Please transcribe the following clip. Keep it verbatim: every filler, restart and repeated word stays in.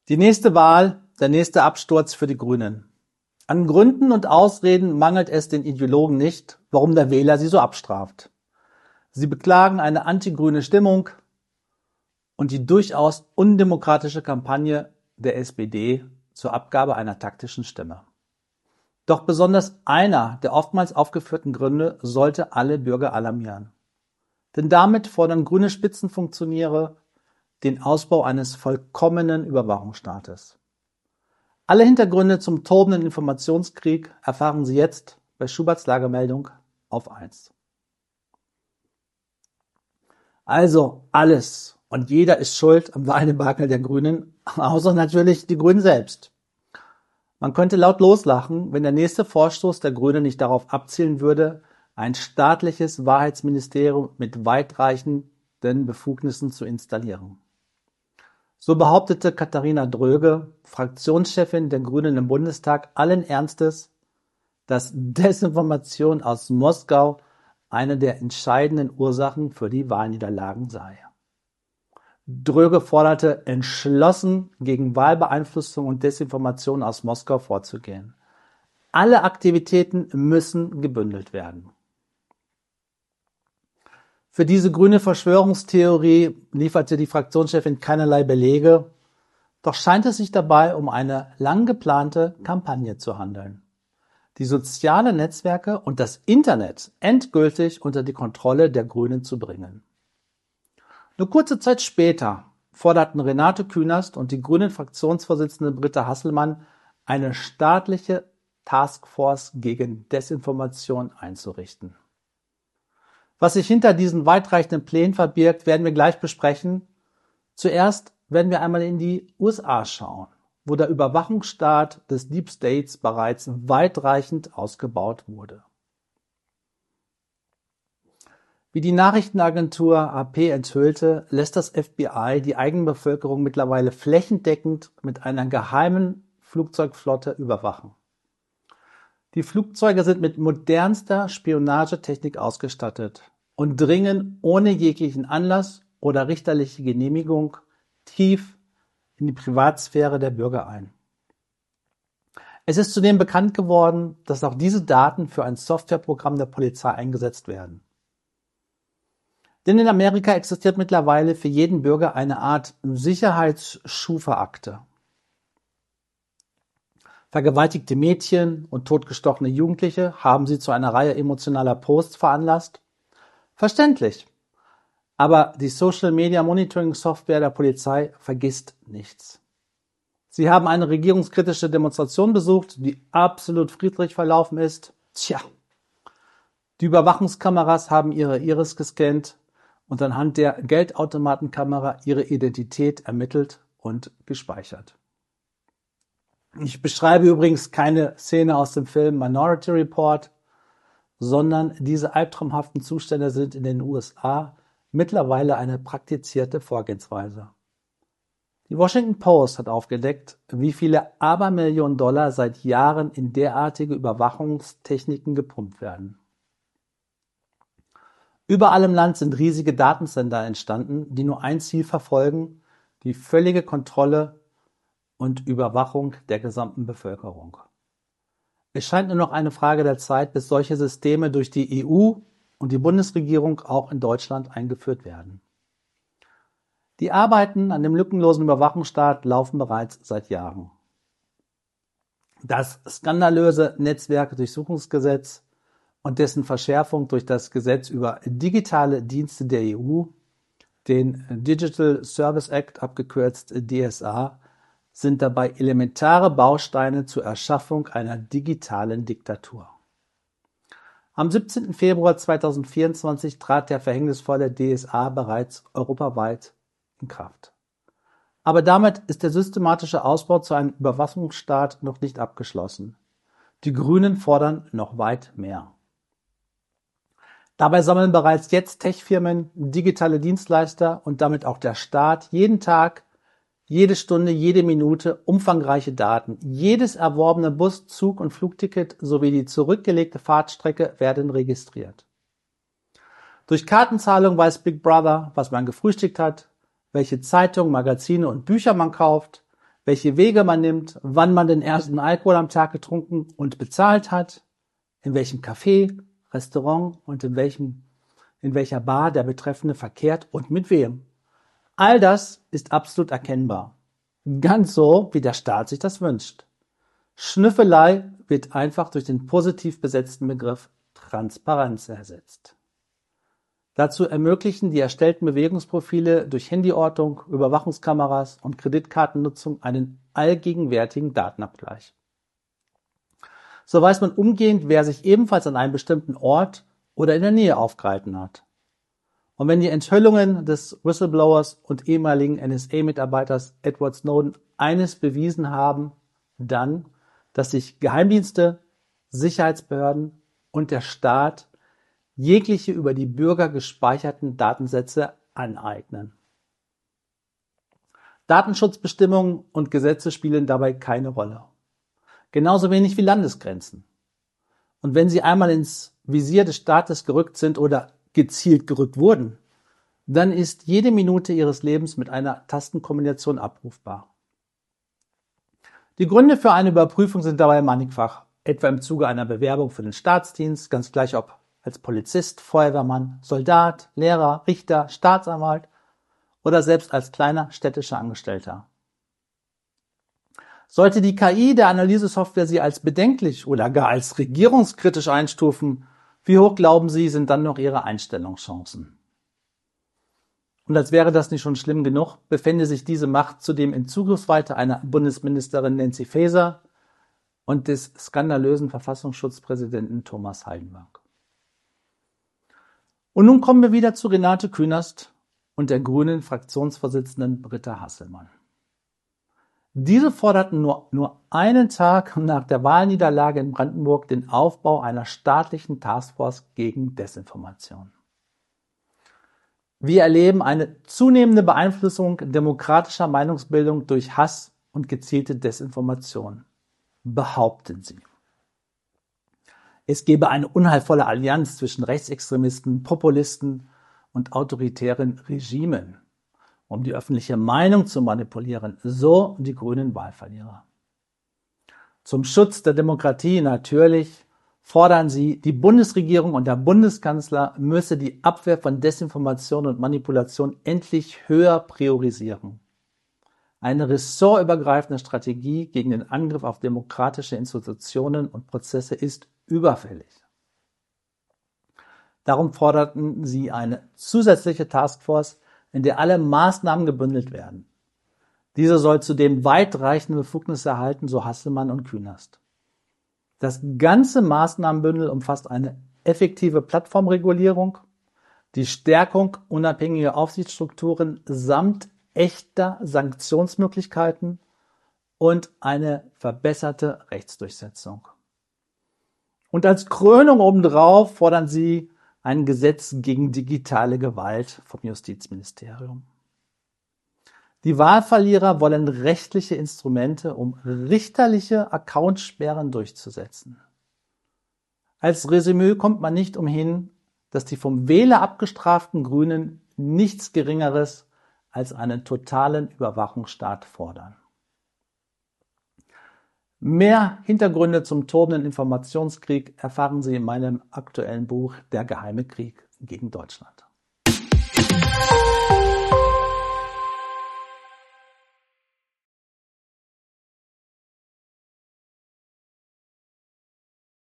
Die nächste Wahl, der nächste Absturz für die Grünen. An Gründen und Ausreden mangelt es den Ideologen nicht, warum der Wähler sie so abstraft. Sie beklagen eine antigrüne Stimmung und die durchaus undemokratische Kampagne der S P D zur Abgabe einer taktischen Stimme. Doch besonders einer der oftmals aufgeführten Gründe sollte alle Bürger alarmieren. Denn damit fordern grüne Spitzenfunktionäre den Ausbau eines vollkommenen Überwachungsstaates. Alle Hintergründe zum tobenden Informationskrieg erfahren Sie jetzt bei Schuberts Lagemeldung auf eins. Also alles und jeder ist schuld am Wahldebakel der Grünen, außer natürlich die Grünen selbst. Man könnte laut loslachen, wenn der nächste Vorstoß der Grünen nicht darauf abzielen würde, ein staatliches Wahrheitsministerium mit weitreichenden Befugnissen zu installieren. So behauptete Katharina Dröge, Fraktionschefin der Grünen im Bundestag, allen Ernstes, dass Desinformation aus Moskau eine der entscheidenden Ursachen für die Wahlniederlagen sei. Dröge forderte entschlossen, gegen Wahlbeeinflussung und Desinformation aus Moskau vorzugehen. Alle Aktivitäten müssen gebündelt werden. Für diese grüne Verschwörungstheorie lieferte die Fraktionschefin keinerlei Belege, doch scheint es sich dabei um eine lang geplante Kampagne zu handeln, die soziale Netzwerke und das Internet endgültig unter die Kontrolle der Grünen zu bringen. Nur kurze Zeit später forderten Renate Künast und die Grünen-Fraktionsvorsitzende Britta Hasselmann, eine staatliche Taskforce gegen Desinformation einzurichten. Was sich hinter diesen weitreichenden Plänen verbirgt, werden wir gleich besprechen. Zuerst werden wir einmal in die U S A schauen, wo der Überwachungsstaat des Deep States bereits weitreichend ausgebaut wurde. Wie die Nachrichtenagentur A P enthüllte, lässt das F B I die eigene Bevölkerung mittlerweile flächendeckend mit einer geheimen Flugzeugflotte überwachen. Die Flugzeuge sind mit modernster Spionagetechnik ausgestattet und dringen ohne jeglichen Anlass oder richterliche Genehmigung tief in die Privatsphäre der Bürger ein. Es ist zudem bekannt geworden, dass auch diese Daten für ein Softwareprogramm der Polizei eingesetzt werden. Denn in Amerika existiert mittlerweile für jeden Bürger eine Art Sicherheitsschufa-Akte. Vergewaltigte Mädchen und totgestochene Jugendliche haben sie zu einer Reihe emotionaler Posts veranlasst. Verständlich. Aber die Social Media Monitoring Software der Polizei vergisst nichts. Sie haben eine regierungskritische Demonstration besucht, die absolut friedlich verlaufen ist. Tja, die Überwachungskameras haben ihre Iris gescannt und anhand der Geldautomatenkamera ihre Identität ermittelt und gespeichert. Ich beschreibe übrigens keine Szene aus dem Film Minority Report, sondern diese albtraumhaften Zustände sind in den U S A mittlerweile eine praktizierte Vorgehensweise. Die Washington Post hat aufgedeckt, wie viele Abermillionen Dollar seit Jahren in derartige Überwachungstechniken gepumpt werden. Überall im Land sind riesige Datensender entstanden, die nur ein Ziel verfolgen: die völlige Kontrolle und Überwachung der gesamten Bevölkerung. Es scheint nur noch eine Frage der Zeit, bis solche Systeme durch die E U und die Bundesregierung auch in Deutschland eingeführt werden. Die Arbeiten an dem lückenlosen Überwachungsstaat laufen bereits seit Jahren. Das skandalöse Netzwerkdurchsuchungsgesetz und dessen Verschärfung durch das Gesetz über digitale Dienste der E U, den Digital Service Act, abgekürzt D S A, sind dabei elementare Bausteine zur Erschaffung einer digitalen Diktatur. Am siebzehnten Februar zweitausendvierundzwanzig trat der verhängnisvolle D S A bereits europaweit in Kraft. Aber damit ist der systematische Ausbau zu einem Überwachungsstaat noch nicht abgeschlossen. Die Grünen fordern noch weit mehr. Dabei sammeln bereits jetzt Tech-Firmen, digitale Dienstleister und damit auch der Staat jeden Tag, jede Stunde, jede Minute umfangreiche Daten. Jedes erworbene Bus-, Zug- und Flugticket sowie die zurückgelegte Fahrtstrecke werden registriert. Durch Kartenzahlung weiß Big Brother, was man gefrühstückt hat, welche Zeitungen, Magazine und Bücher man kauft, welche Wege man nimmt, wann man den ersten Alkohol am Tag getrunken und bezahlt hat, in welchem Café, Restaurant und in welchem, in welcher Bar der Betreffende verkehrt und mit wem. All das ist absolut erkennbar. Ganz so, wie der Staat sich das wünscht. Schnüffelei wird einfach durch den positiv besetzten Begriff Transparenz ersetzt. Dazu ermöglichen die erstellten Bewegungsprofile durch Handyortung, Überwachungskameras und Kreditkartennutzung einen allgegenwärtigen Datenabgleich. So weiß man umgehend, wer sich ebenfalls an einem bestimmten Ort oder in der Nähe aufgehalten hat. Und wenn die Enthüllungen des Whistleblowers und ehemaligen N S A-Mitarbeiters Edward Snowden eines bewiesen haben, dann, dass sich Geheimdienste, Sicherheitsbehörden und der Staat jegliche über die Bürger gespeicherten Datensätze aneignen. Datenschutzbestimmungen und Gesetze spielen dabei keine Rolle. Genauso wenig wie Landesgrenzen. Und wenn sie einmal ins Visier des Staates gerückt sind oder gezielt gerückt wurden, dann ist jede Minute ihres Lebens mit einer Tastenkombination abrufbar. Die Gründe für eine Überprüfung sind dabei mannigfach, etwa im Zuge einer Bewerbung für den Staatsdienst, ganz gleich ob als Polizist, Feuerwehrmann, Soldat, Lehrer, Richter, Staatsanwalt oder selbst als kleiner städtischer Angestellter. Sollte die K I der Analysesoftware Sie als bedenklich oder gar als regierungskritisch einstufen, wie hoch glauben Sie, sind dann noch Ihre Einstellungschancen? Und als wäre das nicht schon schlimm genug, befände sich diese Macht zudem in Zugriffsweite einer Bundesministerin Nancy Faeser und des skandalösen Verfassungsschutzpräsidenten Thomas Haldenwang. Und nun kommen wir wieder zu Renate Künast und der grünen Fraktionsvorsitzenden Britta Hasselmann. Diese forderten nur, nur einen Tag nach der Wahlniederlage in Brandenburg den Aufbau einer staatlichen Taskforce gegen Desinformation. Wir erleben eine zunehmende Beeinflussung demokratischer Meinungsbildung durch Hass und gezielte Desinformation, behaupten sie. Es gebe eine unheilvolle Allianz zwischen Rechtsextremisten, Populisten und autoritären Regimen, um die öffentliche Meinung zu manipulieren, so die grünen Wahlverlierer. Zum Schutz der Demokratie natürlich fordern sie, die Bundesregierung und der Bundeskanzler müsse die Abwehr von Desinformation und Manipulation endlich höher priorisieren. Eine ressortübergreifende Strategie gegen den Angriff auf demokratische Institutionen und Prozesse ist überfällig. Darum forderten sie eine zusätzliche Taskforce, in der alle Maßnahmen gebündelt werden. Diese soll zudem weitreichende Befugnisse erhalten, so Hasselmann und Künast. Das ganze Maßnahmenbündel umfasst eine effektive Plattformregulierung, die Stärkung unabhängiger Aufsichtsstrukturen samt echter Sanktionsmöglichkeiten und eine verbesserte Rechtsdurchsetzung. Und als Krönung obendrauf fordern sie ein Gesetz gegen digitale Gewalt vom Justizministerium. Die Wahlverlierer wollen rechtliche Instrumente, um richterliche Accountsperren durchzusetzen. Als Resümee kommt man nicht umhin, dass die vom Wähler abgestraften Grünen nichts Geringeres als einen totalen Überwachungsstaat fordern. Mehr Hintergründe zum tobenden Informationskrieg erfahren Sie in meinem aktuellen Buch Der geheime Krieg gegen Deutschland.